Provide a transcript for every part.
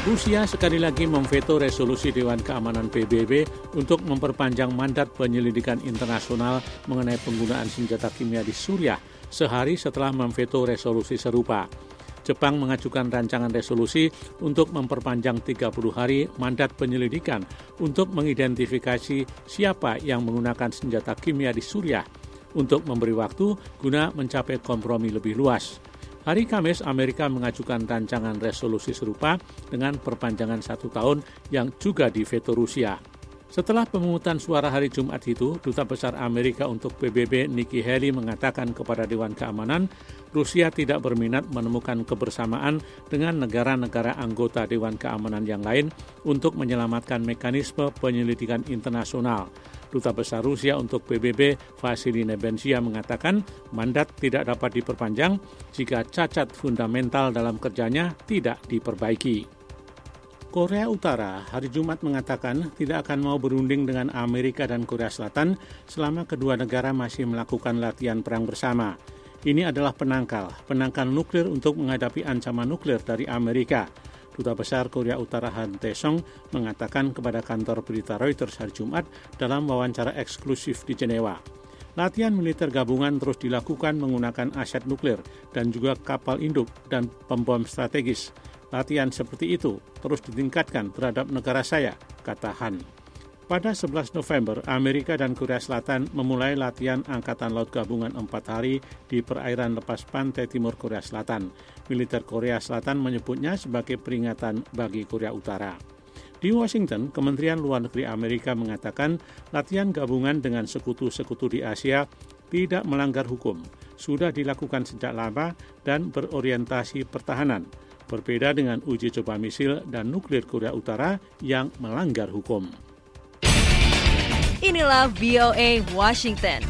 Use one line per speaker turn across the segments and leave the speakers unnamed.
Rusia sekali lagi memveto resolusi Dewan Keamanan PBB untuk memperpanjang mandat penyelidikan internasional mengenai penggunaan senjata kimia di Suriah sehari setelah memveto resolusi serupa. Jepang mengajukan rancangan resolusi untuk memperpanjang 30 hari mandat penyelidikan untuk mengidentifikasi siapa yang menggunakan senjata kimia di Suriah untuk memberi waktu guna mencapai kompromi lebih luas. Hari Kamis, Amerika mengajukan rancangan resolusi serupa dengan perpanjangan 1 tahun yang juga diveto Rusia. Setelah pemungutan suara hari Jumat itu, Duta Besar Amerika untuk PBB Nikki Haley mengatakan kepada Dewan Keamanan, Rusia tidak berminat menemukan kebersamaan dengan negara-negara anggota Dewan Keamanan yang lain untuk menyelamatkan mekanisme penyelidikan internasional. Duta Besar Rusia untuk PBB Vasily Nebensia mengatakan mandat tidak dapat diperpanjang jika cacat fundamental dalam kerjanya tidak diperbaiki. Korea Utara hari Jumat mengatakan tidak akan mau berunding dengan Amerika dan Korea Selatan selama kedua negara masih melakukan latihan perang bersama. Ini adalah penangkal nuklir untuk menghadapi ancaman nuklir dari Amerika. Duta Besar Korea Utara Han Tae-song mengatakan kepada kantor berita Reuters hari Jumat dalam wawancara eksklusif di Jenewa. Latihan militer gabungan terus dilakukan menggunakan aset nuklir dan juga kapal induk dan pembom strategis. Latihan seperti itu terus ditingkatkan terhadap negara saya, kata Han. Pada 11 November, Amerika dan Korea Selatan memulai latihan Angkatan Laut Gabungan 4 hari di perairan lepas pantai timur Korea Selatan. Militer Korea Selatan menyebutnya sebagai peringatan bagi Korea Utara. Di Washington, Kementerian Luar Negeri Amerika mengatakan latihan gabungan dengan sekutu-sekutu di Asia tidak melanggar hukum, sudah dilakukan sejak lama dan berorientasi pertahanan. Berbeda dengan uji coba misil dan nuklir Korea Utara yang melanggar hukum.
Inilah VOA Washington.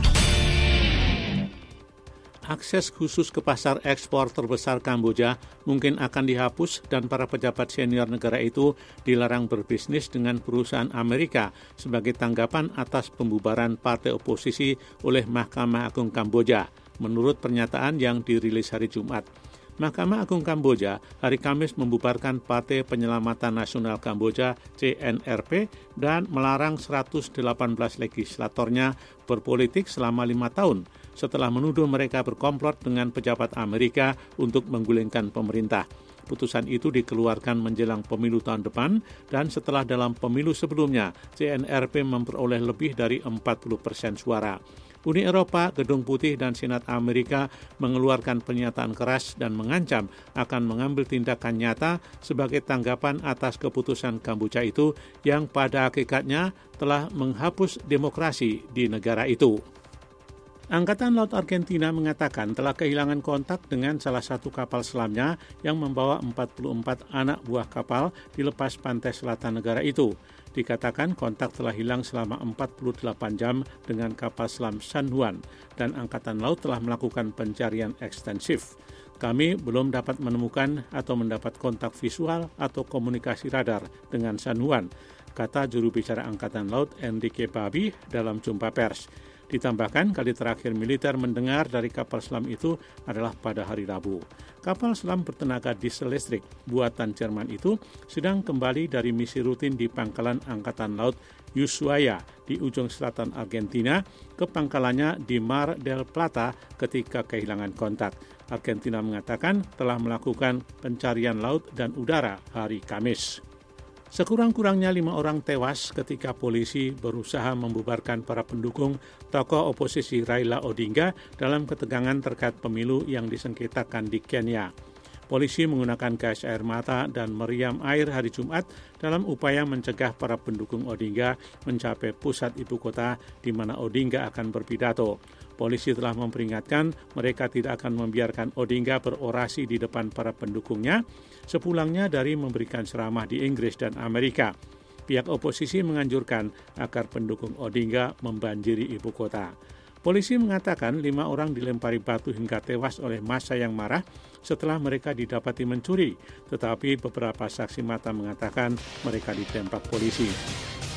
Akses khusus ke pasar ekspor terbesar Kamboja mungkin akan dihapus dan para pejabat senior negara itu dilarang berbisnis dengan perusahaan Amerika sebagai tanggapan atas pembubaran partai oposisi oleh Mahkamah Agung Kamboja, menurut pernyataan yang dirilis hari Jumat. Mahkamah Agung Kamboja hari Kamis membubarkan Partai Penyelamatan Nasional Kamboja CNRP dan melarang 118 legislatornya berpolitik selama 5 tahun setelah menuduh mereka berkomplot dengan pejabat Amerika untuk menggulingkan pemerintah. Putusan itu dikeluarkan menjelang pemilu tahun depan dan setelah dalam pemilu sebelumnya CNRP memperoleh lebih dari 40% suara. Uni Eropa, Gedung Putih, dan Senat Amerika mengeluarkan pernyataan keras dan mengancam akan mengambil tindakan nyata sebagai tanggapan atas keputusan Kamboja itu yang pada hakikatnya telah menghapus demokrasi di negara itu. Angkatan Laut Argentina mengatakan telah kehilangan kontak dengan salah satu kapal selamnya yang membawa 44 anak buah kapal di lepas pantai selatan negara itu. Dikatakan kontak telah hilang selama 48 jam dengan kapal selam San Juan dan Angkatan Laut telah melakukan pencarian ekstensif. Kami belum dapat menemukan atau mendapat kontak visual atau komunikasi radar dengan San Juan, kata juru bicara Angkatan Laut Enrique Babi dalam jumpa pers. Ditambahkan, kali terakhir militer mendengar dari kapal selam itu adalah pada hari Rabu. Kapal selam bertenaga diesel listrik buatan Jerman itu sedang kembali dari misi rutin di pangkalan Angkatan Laut Ushuaia di ujung selatan Argentina ke pangkalannya di Mar del Plata ketika kehilangan kontak. Argentina mengatakan telah melakukan pencarian laut dan udara hari Kamis. Sekurang-kurangnya 5 orang tewas ketika polisi berusaha membubarkan para pendukung tokoh oposisi Raila Odinga dalam ketegangan terkait pemilu yang disengketakan di Kenya. Polisi menggunakan gas air mata dan meriam air hari Jumat dalam upaya mencegah para pendukung Odinga mencapai pusat ibu kota di mana Odinga akan berpidato. Polisi telah memperingatkan mereka tidak akan membiarkan Odinga berorasi di depan para pendukungnya sepulangnya dari memberikan ceramah di Inggris dan Amerika. Pihak oposisi menganjurkan agar pendukung Odinga membanjiri ibu kota. Polisi mengatakan 5 orang dilempari batu hingga tewas oleh massa yang marah setelah mereka didapati mencuri, tetapi beberapa saksi mata mengatakan mereka ditembak polisi.